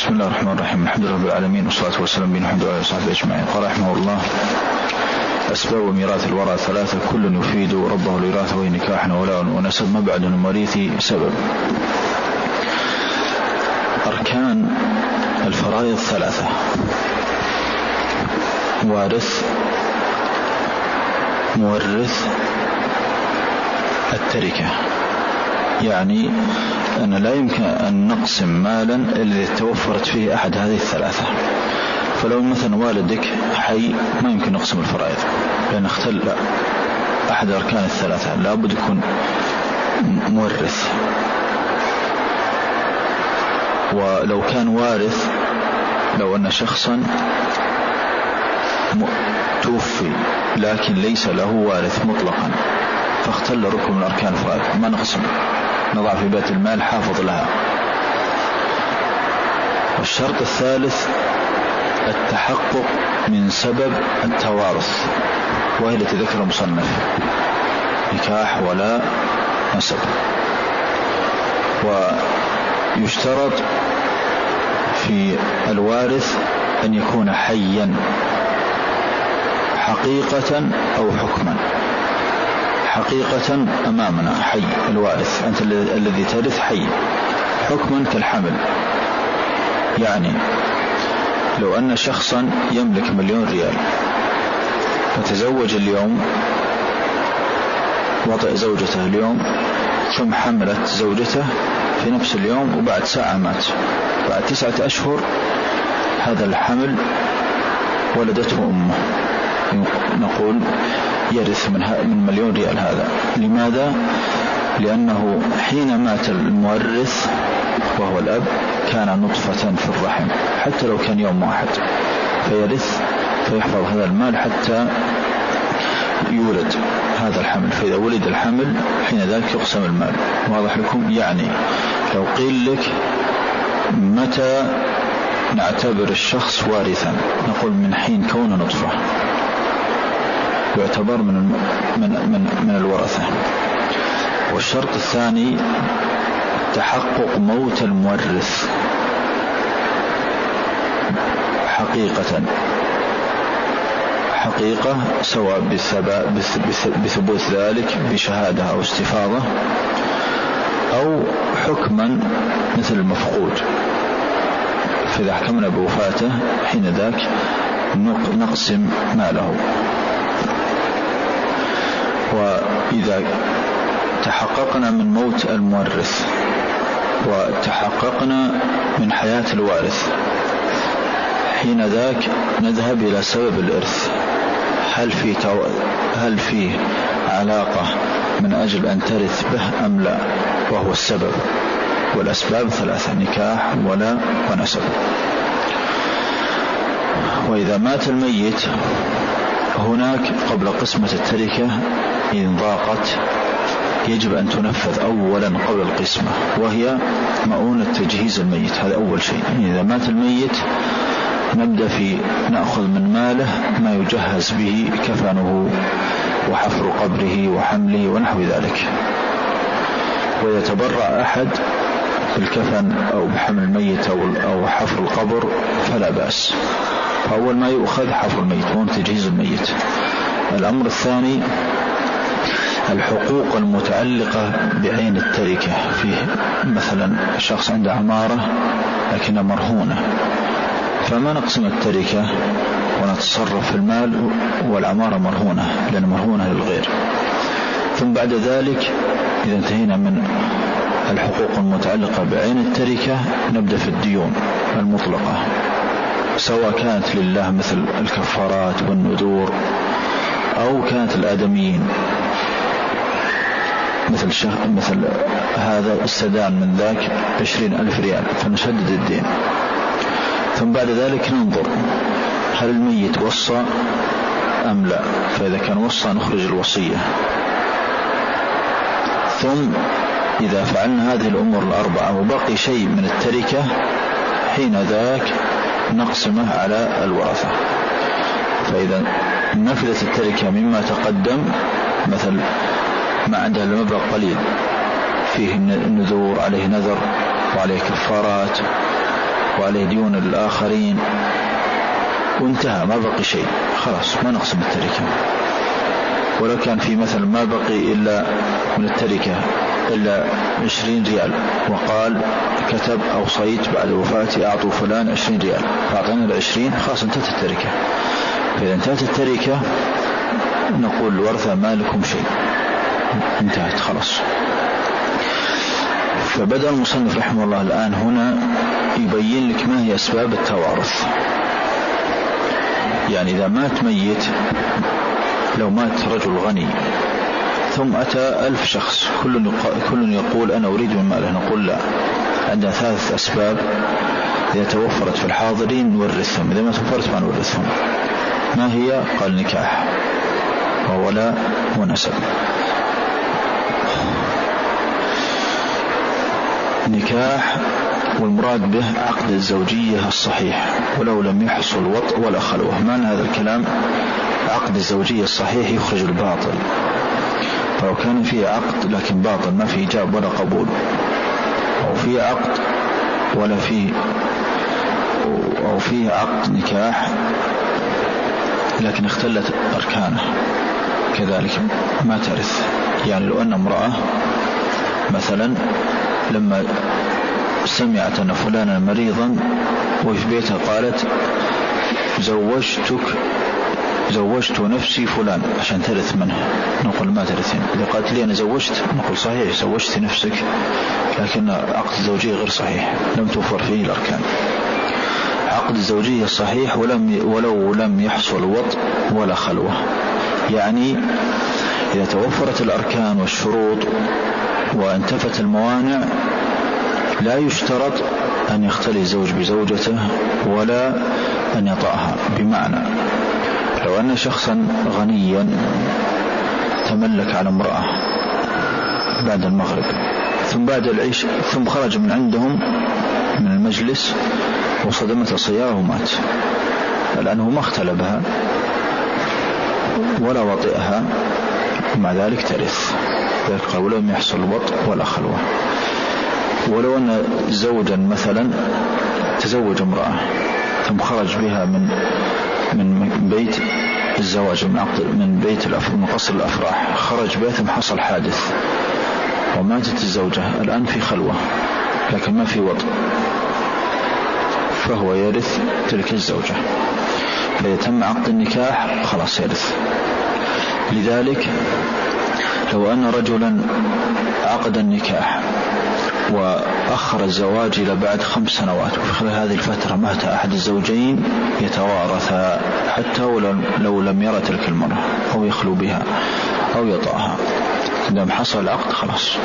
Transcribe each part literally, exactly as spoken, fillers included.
بسم الله الرحمن الرحيم. الحمد لله رب العالمين، والصلاة والسلام على محمد وعلى آله وصحبه أجمعين. قال رحمه الله: أسباب ميراث الورى ثلاثة، كل يفيد ربه الوراثة، وهي نكاح وولاء ونسب، ما بعد المواريث سبب. أركان الفرائض ثلاثة: وارث، مورث، التركة. يعني أن لا يمكن أن نقسم مالا الذي توفرت فيه أحد هذه الثلاثة. فلو مثلا والدك حي ما يمكن نقسم الفرائض، لأن اختل أحد أركان الثلاثة، لابد يكون مورث. ولو كان وارث، لو أن شخصا توفي لكن ليس له وارث مطلقا فاختل ركن من أركان الفرائض، ما نقسم، نضع في بيت المال حافظ لها. والشرط الثالث التحقق من سبب التوارث، وهي التي ذكر المصنف: نكاح ولا نسب. ويشترط في الوارث أن يكون حيا حقيقة أو حكما. حقيقة أمامنا حي الوارث، أنت الذي ترث حي. حكما كالحمل، يعني لو أن شخصا يملك مليون ريال فتزوج اليوم، وطئ زوجته اليوم، ثم حملت زوجته في نفس اليوم، وبعد ساعة مات، بعد تسعة أشهر هذا الحمل ولدته أمه، نقول يرث من مليون ريال هذا. لماذا؟ لأنه حين مات المورث وهو الأب كان نطفة في الرحم، حتى لو كان يوم واحد، فيرث فيحفظ هذا المال حتى يولد هذا الحمل. فإذا ولد الحمل حين ذلك يقسم المال. واضح لكم؟ يعني لو قيل لك متى نعتبر الشخص وارثا، نقول من حين كونه نطفة، يعتبر من من من, من الورثة. والشرط الثاني تحقق موت المورث حقيقة، حقيقة سواء بثبوت ذلك بشهادة أو استفاضة، أو حكما مثل المفقود، فإذا حكمنا بوفاته حين ذاك نقسم ماله. وإذا تحققنا من موت المورث وتحققنا من حياة الوارث، حين ذاك نذهب إلى سبب الإرث. هل في تو... هل في علاقة من أجل أن ترث به أم لا، وهو السبب. والأسباب ثلاثة: نكاح ولا ونسب. وإذا مات الميت هناك قبل قسمة التركة إن ضاقت يجب أن تنفذ أولا قبل القسمة، وهي مؤونة تجهيز الميت. هذا أول شيء. إذا مات الميت نبدأ في نأخذ من ماله ما يجهز به كفنه وحفر قبره وحمله ونحو ذلك. ويتبرع أحد بالكفن أو بحمل الميت أو حفر القبر فلا بأس. فأول ما يؤخذ حفر الميت وهو تجهيز الميت. الأمر الثاني الحقوق المتعلقة بعين التركة. فيه مثلا شخص عنده عمارة لكنها مرهونة، فما نقسم التركة ونتصرف في المال والعمارة مرهونة، لأن مرهونة للغير. ثم بعد ذلك إذا انتهينا من الحقوق المتعلقة بعين التركة نبدأ في الديون المطلقة، سواء كانت لله مثل الكفارات والنذور، أو كانت الآدميين مثل شهر مثل هذا استدان من ذاك عشرين ألف ريال فنشدد الدين. ثم بعد ذلك ننظر هل الميت وصى أم لا، فإذا كان وصى نخرج الوصية. ثم إذا فعلنا هذه الأمور الأربعة وبقي شيء من التركة حين ذاك نقسمه على الورثة. فإذا نفذت التركة مما تقدم، مثل ما عنده المبلغ قليل فيه النذور، عليه نذر وعليه كفارات، وعليه ديون الآخرين وانتهى، ما بقي شيء، خلاص ما نقسم التركة. ولو كان في مثل ما بقي إلا من التركة إلا عشرين ريال، وقال كتب أوصيت بعد وفاتي أعطوا فلان عشرين ريال، فأعطينا العشرين، خلاص انتهت التركة. فإذا انتهت التركة نقول الورثة ما لكم شيء، انتهت خلاص. فبدأ المصنف رحمه الله الآن هنا يبين لك ما هي أسباب التوارث. يعني إذا مات ميت، لو مات رجل غني ثم أتى ألف شخص كل كل يقول أنا أريد من ماله، نقول لا، عندنا ثلاث أسباب إذا توفرت في الحاضرين نورثهم، إذا ما توفرت ما نورثهم. ما هي؟ قال نكاح وولاء ونسب. نكاح والمراد به عقد الزوجية الصحيح ولو لم يحصل وطء ولا خلوة. معنى هذا الكلام عقد الزوجية الصحيح يخرج الباطل، فلو كان فيه عقد لكن باطل ما فيه إيجاب ولا قبول، أو فيه عقد ولا فيه أو فيه عقد نكاح لكن اختلت أركانه، كذلك ما ترث. يعني لو أن امرأة مثلا لما سمعت أن فلانا مريضا وفي بيتها قالت زوجتك زوجت نفسي فلان عشان ترث منه، نقول ما ترثين. إذا قالت لي أنا زوجت، نقول صحيح زوجت نفسك، لكن عقد الزوجية غير صحيح، لم توفر فيه الأركان. عقد الزوجية الصحيح ولم ولو لم يحصل وطء ولا خلوة. يعني إذا توفرت الأركان والشروط وانتفت الموانع لا يشترط أن يختلي الزوج بزوجته ولا أن يطأها. بمعنى لو أن شخصا غنيا تملك على امرأة بعد المغرب ثم بعد العشاء ثم خرج من عندهم من المجلس وصدمت السيارة ومات، لأنه ما اختلبها ولا وطئها، مع ذلك ترث. ذلك قال ولم يحصل وطء ولا خلوة. ولو أن زوجا مثلا تزوج امرأة ثم خرج بها من من بيت الزواج من عقد من بيت من قصر الأفراح، خرج بها ثم حصل حادث وماتت الزوجة، الآن في خلوة لكن ما في وطء، فهو يرث تلك الزوجة. فإذا تم عقد النكاح خلاص يرث. لذلك لو أن رجلا عقد النكاح وأخر الزواج إلى بعد خمس سنوات وفي خلال هذه الفترة مات أحد الزوجين، يتوارث حتى ولو لم يرى تلك المرأة أو يخلو بها أو يطأها، إذا حصل العقد خلاص.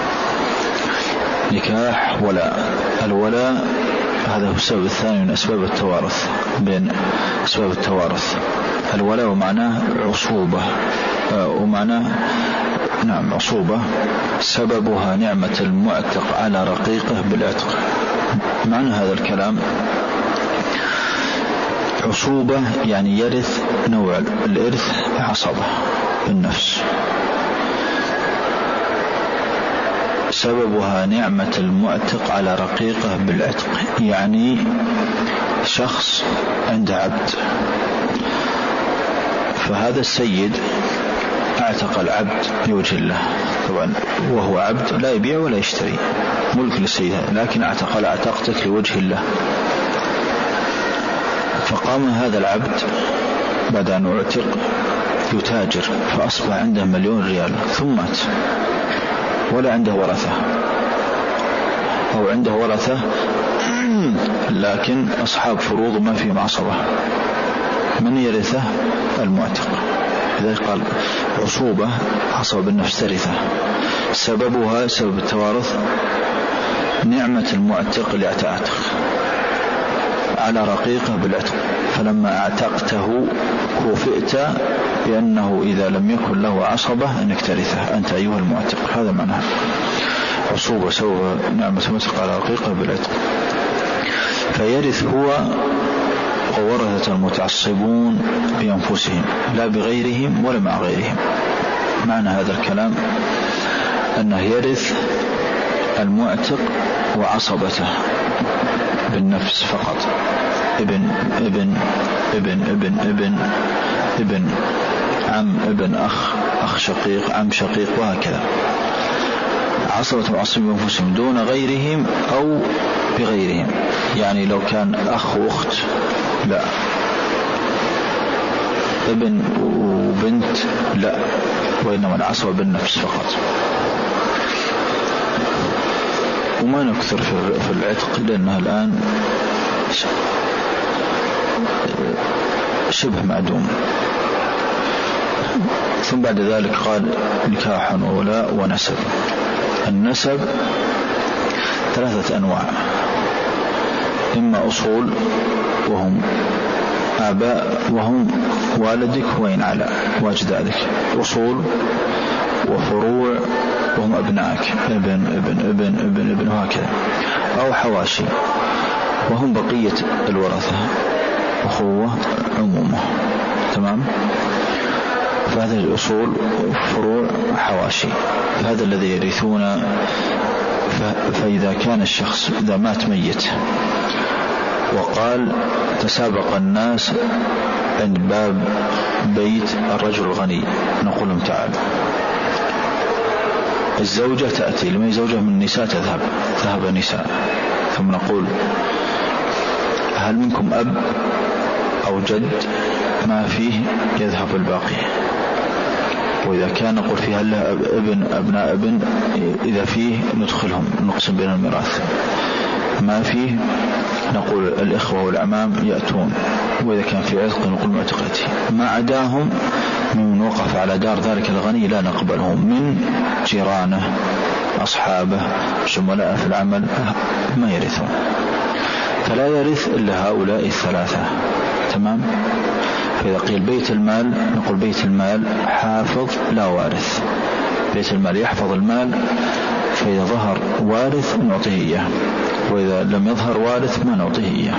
نكاح ولاء. الولاء هذا هو السبب الثاني من أسباب التوارث. بين أسباب التوارث الولاء ومعناه عصوبة، ومعناه نعم عصوبة سببها نعمة المعتق على رقيقه بالعتق. معنى هذا الكلام عصوبة يعني يرث نوع الإرث عصبة بالنفس، سببها نعمة المعتق على رقيقه بالعتق. يعني شخص عنده عبد، فهذا السيد اعتق العبد لوجه الله، طبعا وهو عبد لا يبيع ولا يشتري، ملك للسيد، لكن اعتق اعتقتك لوجه الله. فقام هذا العبد بعد أن اعتق يتاجر، فأصبح عنده مليون ريال ثم مات ولا عنده ورثة، أو عنده ورثة لكن أصحاب فروض ما في معصبة، من يرثه؟ المعتق. لذلك قال عصوبة عصبة بالنفس ترثه، سببها سبب التوارث نعمة المعتق لأعتقه على رقيقه بالعتق، فلما اعتقته كفئت بأنه إذا لم يكن له عصبة أنك ترثه أنت أيها المعتق. هذا معناه عصوبة سوى نعمة المعتق على رقيقه بالعتق. فيرث هو وورثة المتعصبون بأنفسهم لا بغيرهم ولا مع غيرهم. معنى هذا الكلام أنه يرث المعتق وعصبته بالنفس فقط، ابن ابن ابن ابن ابن ابن عم ابن أخ أخ شقيق عم شقيق وهكذا. عصبة وعصب بأنفسهم دون غيرهم أو بغيرهم، يعني لو كان أخ وأخت لا، ابن وبنت لا، وإنما العصبة بالنفس فقط. وما نكثر في العتق لأنها الآن شبه معدوم. ثم بعد ذلك قال نكاح وولاء ونسب. النسب ثلاثة أنواع، إما أصول وهم آباء وهم والدك وإن على واجدادك، أصول وفروع وهم أبنائك ابن ابن ابن ابن ابن وهكذا، أو حواشي وهم بقية الورثة أخوة عمومة. تمام؟ فهذه الأصول فروع حواشي، هذا الذي يرثون. فإذا كان الشخص إذا مات ميت وقال تسابق الناس عند باب بيت الرجل الغني، نقول لهم تعال، الزوجة تأتي، لما زوجة من النساء تذهب ذهب نساء، ثم نقول هل منكم أب أو جد؟ ما فيه يذهب الباقي. وإذا كان نقول فيه هل له ابن أبناء ابن، إذا فيه ندخلهم نقسم بين الميراث، ما فيه نقول الإخوة والأعمام يأتون، وإذا كان في عتق نقول معتقتي. ما عداهم من وقف على دار ذلك الغني لا نقبلهم، من جيرانه أصحابه زملاء في العمل ما يرثون، فلا يرث إلا هؤلاء الثلاثة. تمام؟ فإذا قيل بيت المال نقول بيت المال حافظ لا وارث، بيت المال يحفظ المال، فإذا ظهر وارث نعطيه إياه، وإذا لم يظهر وارث ما نعطيه إياه.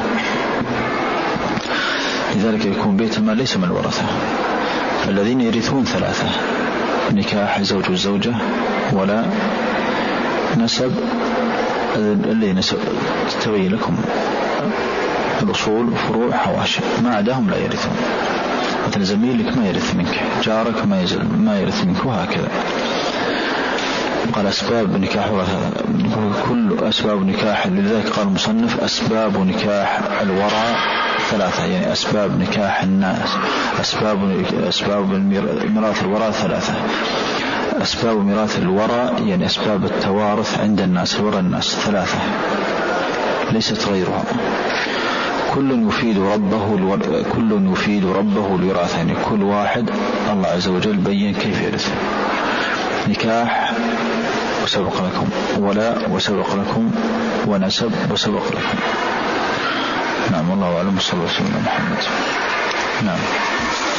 لذلك يكون بيت المال ليس من الورثة. فالذين يرثون ثلاثة: نكاح زوج والزوجة، ولا نسب اللي نسب تبين لكم الأصول فروع حواشي، ما عداهم لا يرثون. مثل زميلك ما يرث منك، جارك ما يزل ما يرث منك، وهكذا. قال أسباب نكاح كل أسباب نكاح، لذلك قال المصنف أسباب نكاح الورى ثلاثة، يعني أسباب نكاح الناس، أسباب أسباب ميراث الورى ثلاثة. أسباب ميراث الورى يعني أسباب التوارث عند الناس، الورى الناس ثلاثة ليست غيرها. كل يفيد ربه الور... كل يفيد ربه الوراثة، يعني كل واحد الله عز وجل بين كيف يرث. نكاح وسبق لكم، ولاء وسبق لكم، ونسب وسبق لكم. نعم، والله أعلم. صلى الله عليه وسلم محمد. نعم.